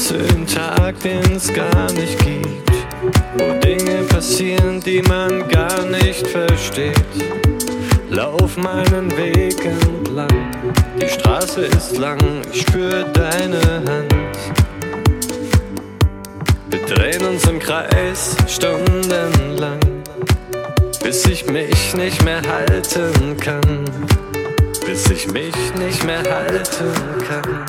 für den Tag, den es gar nicht gibt, wo Dinge passieren, die man gar nicht versteht. Lauf meinen Weg entlang, die Straße ist lang, ich spür deine Hand. Wir drehen uns im Kreis stundenlang, bis ich mich nicht mehr halten kann. Bis ich mich nicht mehr halten kann.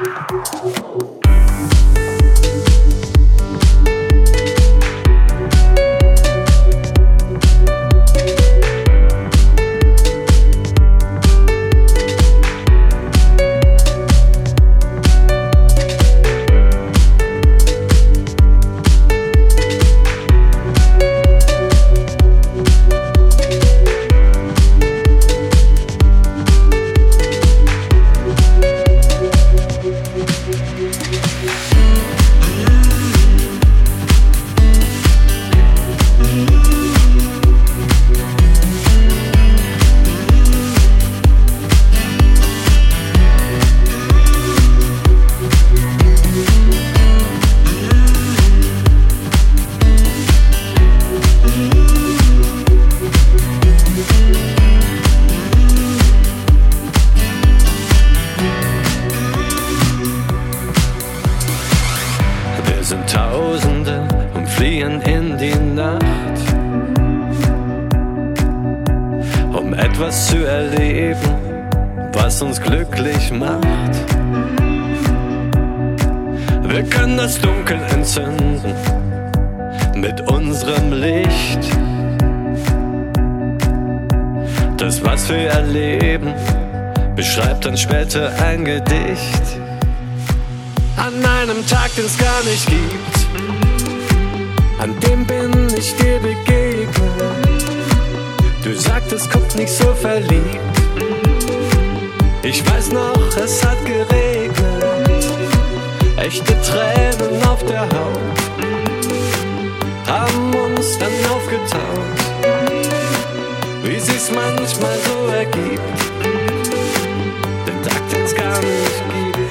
Etwas zu erleben, was uns glücklich macht. Wir können das Dunkel entzünden mit unserem Licht. Das, was wir erleben, beschreibt dann später ein Gedicht. An einem Tag, den es gar nicht gibt, an dem bin ich dir begegnet. Du sagtest, guck nicht so verliebt. Ich weiß noch, es hat geregnet. Echte Tränen auf der Haut haben uns dann aufgetaucht, wie sich's manchmal so ergibt. Den Tag, den's gar nicht gibt.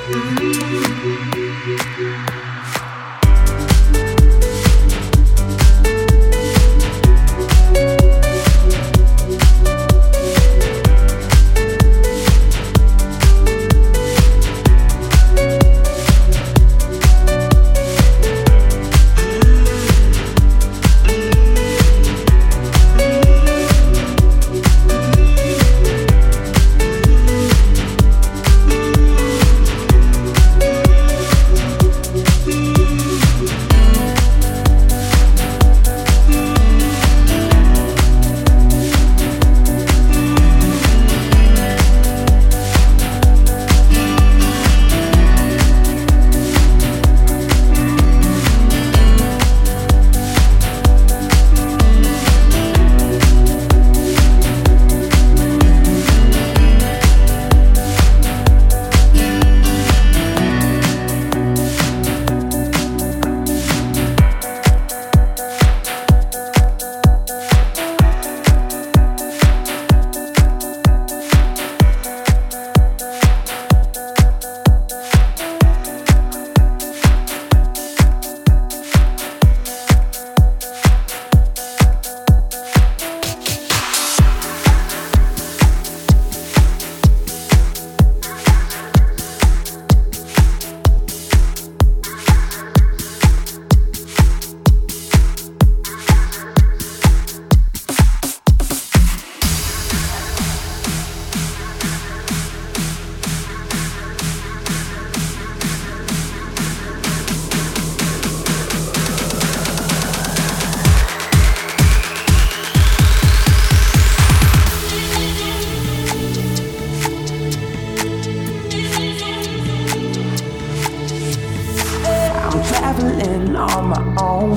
traveling on my own,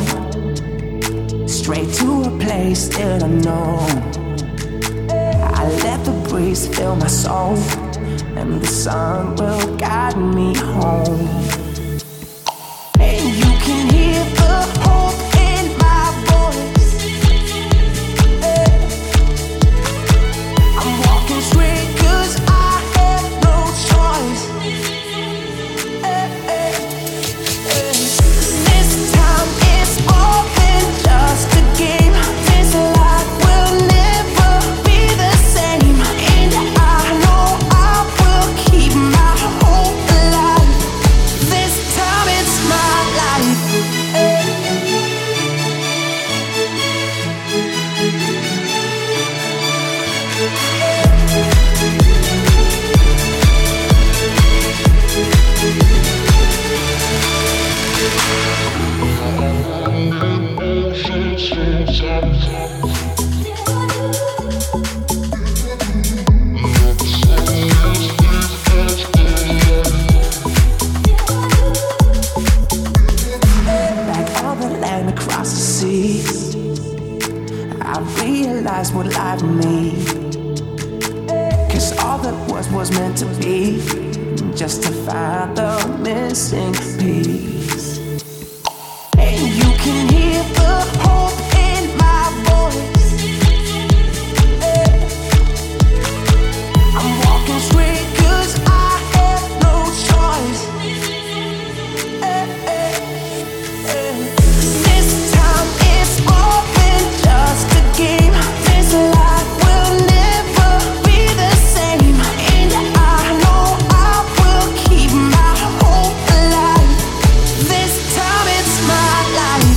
straight to a place that I know. I let the breeze fill my soul, and the sun will guide me home. And you can hear the hope in my voice. I'm walking straight 'cause I have no choice. would lie to me. Cause all that was meant to be, just to find the missing piece. And you can hear the hope in my voice. I'm walking straight cause I have no choice. This time it's all been just a game. This life will never be the same. And I know I will keep my hope alive. This time it's my life.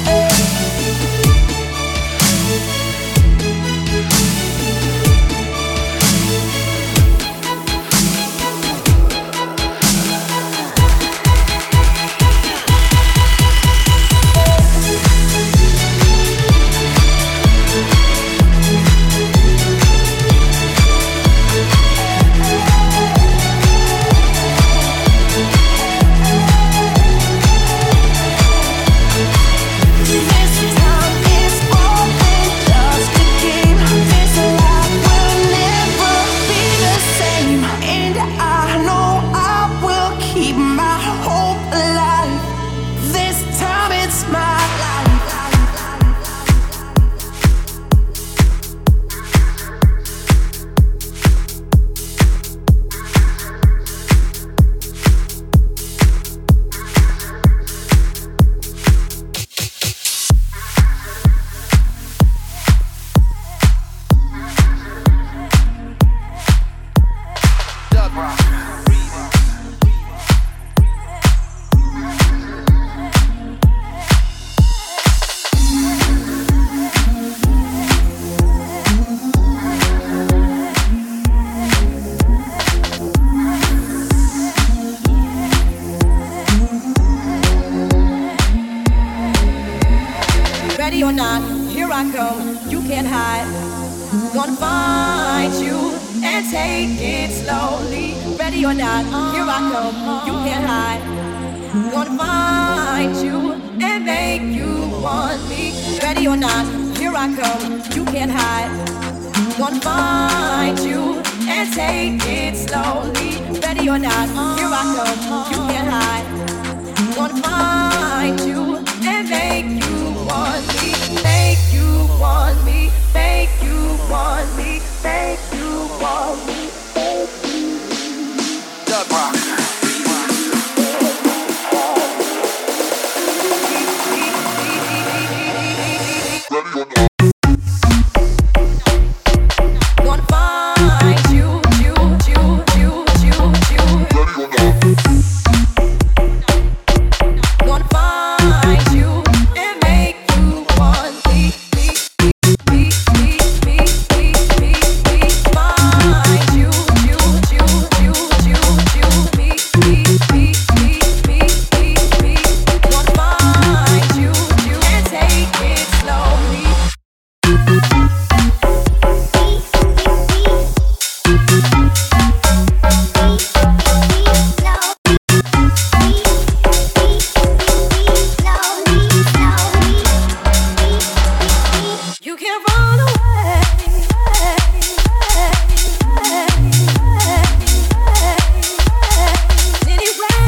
Ready or not, here I come, you can't hide. Gonna find you and take it slowly. Ready or not, here I come, you can't hide. Gonna find you and make you want me. Ready or not, here I come, you can't hide. Gonna find you and take it slowly. Ready or not, here I come, you can't hide. Gonna find you and make you want me, make you want me, make you want me, make you want me, make you. Dub Rock. Ready or not. Gonna find you. Ready or not. Gonna find you and make you want me, me, me, me, me, me, me, me. Find you, me, me, me, me, me, me. Gonna find you and take it slowly. You can't run away. Anyway,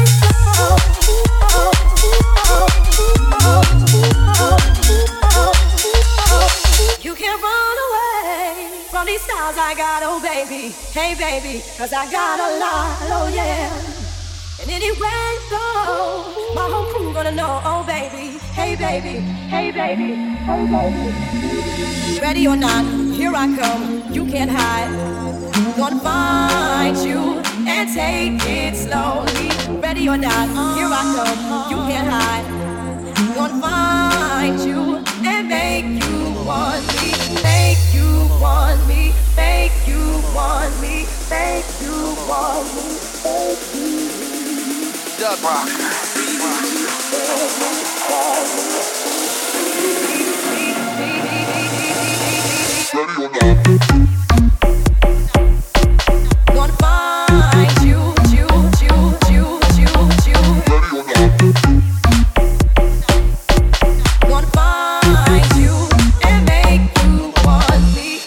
you can't run away from these styles I got, oh baby. Hey baby, cause I got a lot, oh yeah. And anywhere you go, my whole crew gonna know, oh baby. Hey baby, hey baby, hey baby. Ready or not, here I come, you can't hide. Gonna find you and take it slowly. Ready or not, here I come, you can't hide. Gonna find you and make you want me, make you want me, make you want me, make you want me, make you. Dub Rock. Ready or not. Gonna find you. Ready or not. Gonna find you and make you want me.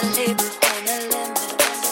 ein Leben ohne Limits.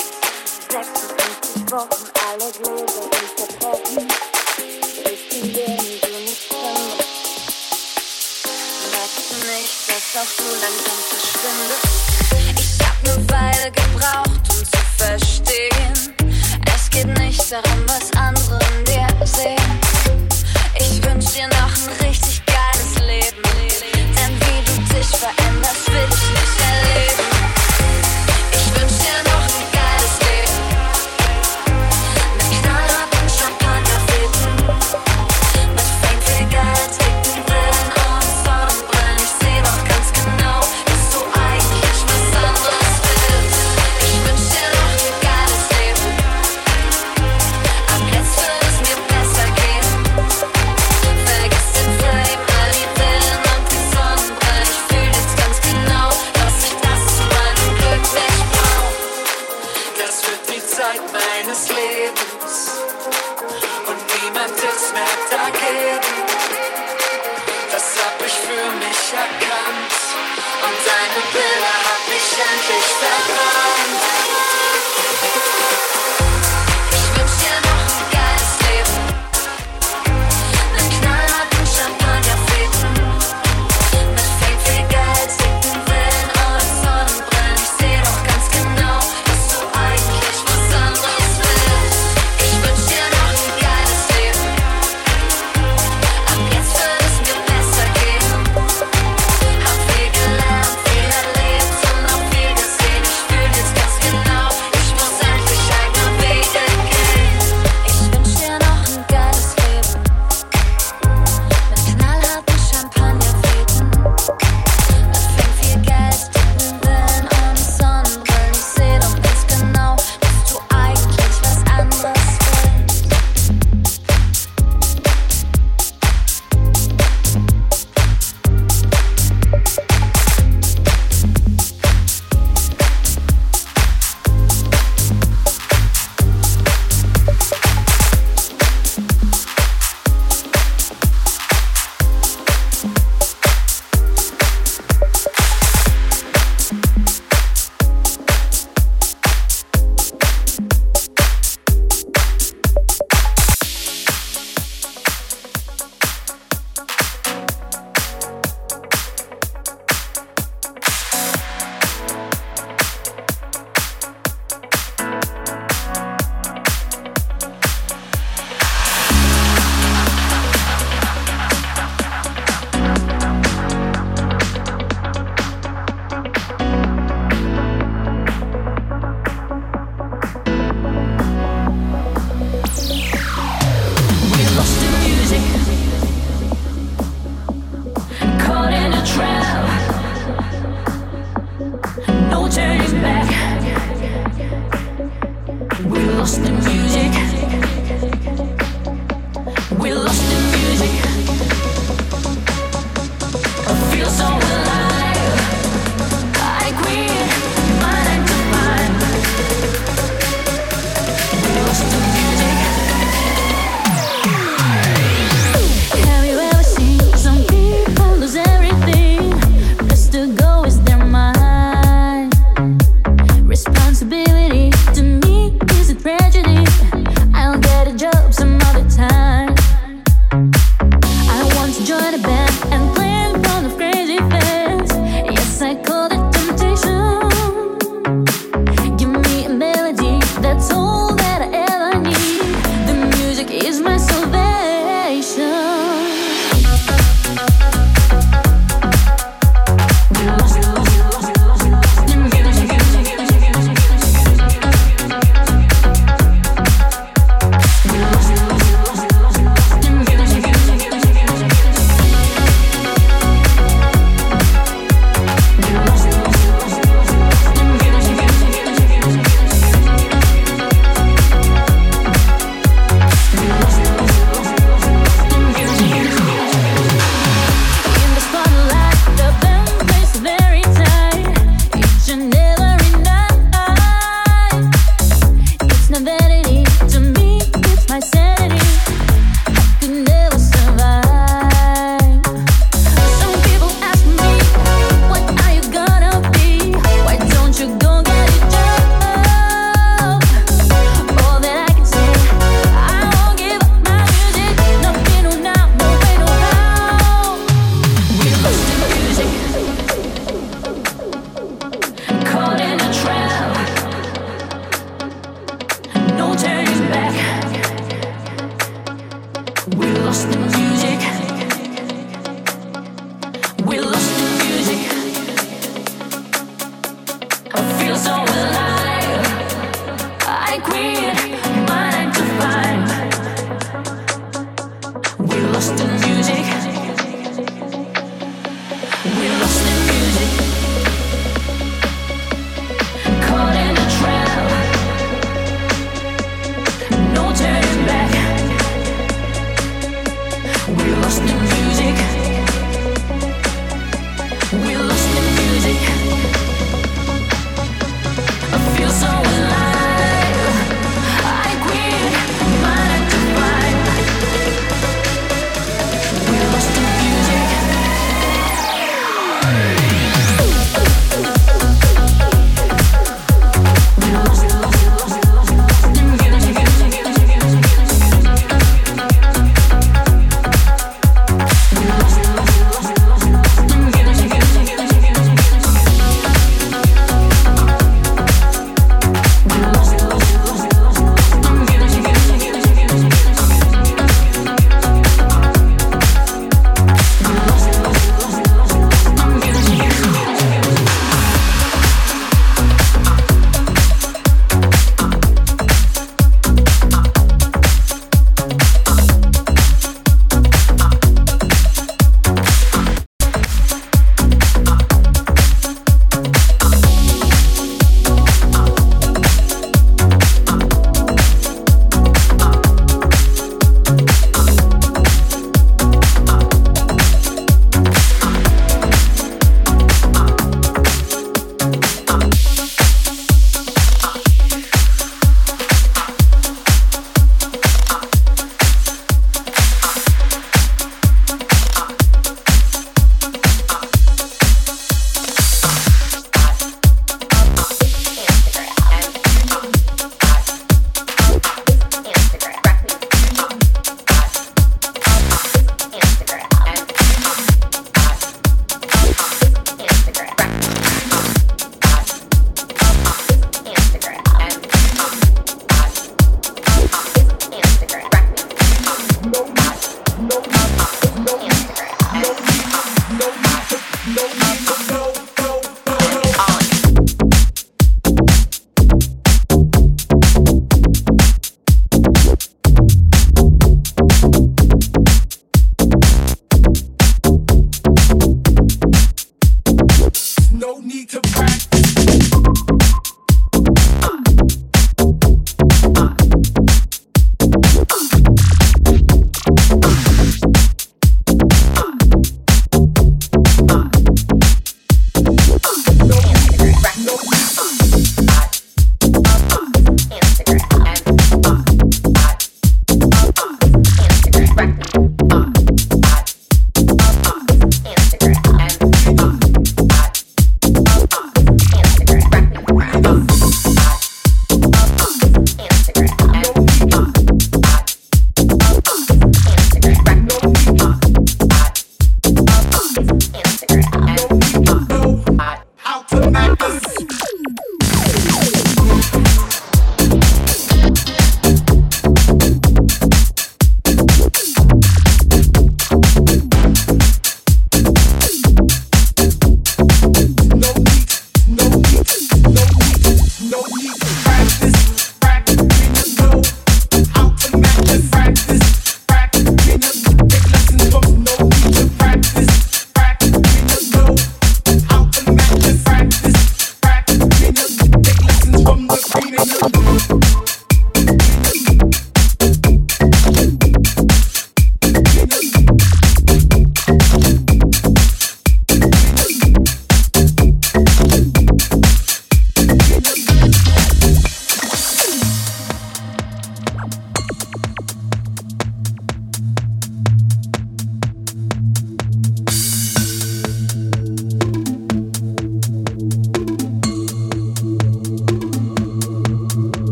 56 Wochen, alle Gläser sind zerbrochen. Richtig werden du nicht vermisst. Merkst du nicht, dass auch du langsam verschwindest? Ich hab ne Weile gebraucht, um zu verstehen. Es geht nicht darum, was andere in dir sehen. Ich wünsch dir noch ein richtig geiles Leben. Denn wie du dich veränderst, will ich nicht erleben. Ich wünsch dir noch ein geiles Leben. Mit knallharten Champagnerfäden. Mit Fame, viel Geld, dicken Brillen und Sonnenbrillen. Ich seh doch ganz genau, dass du eigentlich was anderes willst. Ich wünsch dir noch ein geiles Leben. Ab jetzt wird es mir besser gehen. Vergiss den Fame, all die Villen und die Sonnenbrillen. Ich fühl jetzt ganz genau, dass ich das zu meinem Glück nicht brauch. Das wird die Zeit meines Lebens und niemand wird's mehr dagegen. Das hab ich für mich erkannt und deine Bilder hab ich endlich verbrannt. Ich wünsch dir noch ein geiles Leben. Mit knallharten Champagnerfäden. Mit Fame, viel Geld, dicken Villen und Sonnenbrillen. Ich seh doch ganz genau, dass du eigentlich was anderes willst. Ich wünsch dir noch ein geiles Leben. Ab jetzt wird es mir besser gehen. Hab viel gelernt, viel erlebt und noch viel gesehen. Ich fühl jetzt ganz genau, ich muss endlich eigene Wege gehen. Ich wünsch dir noch ein geiles Leben. Mit knallharten Champagnerfäden. Mit viel Geld, dicken Villen und Sonnenbrillen. Ich seh doch ganz genau, dass du eigentlich was anderes willst. We're lost in music, caught in a trap. No turning back. We're lost in music. We're lost in music. I feel so alive. I quit my 9 to 5. We're lost in music. Have you ever seen some people lose everything? Just to go is their mind. Responsibility to me is a tragedy.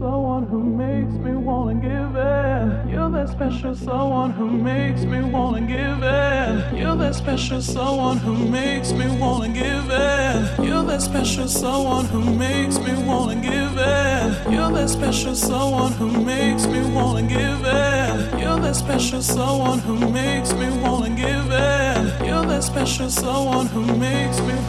someone who makes me wanna give in. You're that special someone who makes me wanna give in. You're that special someone who makes me wanna give in. You're that special someone who makes me wanna give in. You're that special someone who makes me wanna give in. You're that special someone who makes me wanna give in. You're that special someone who makes me.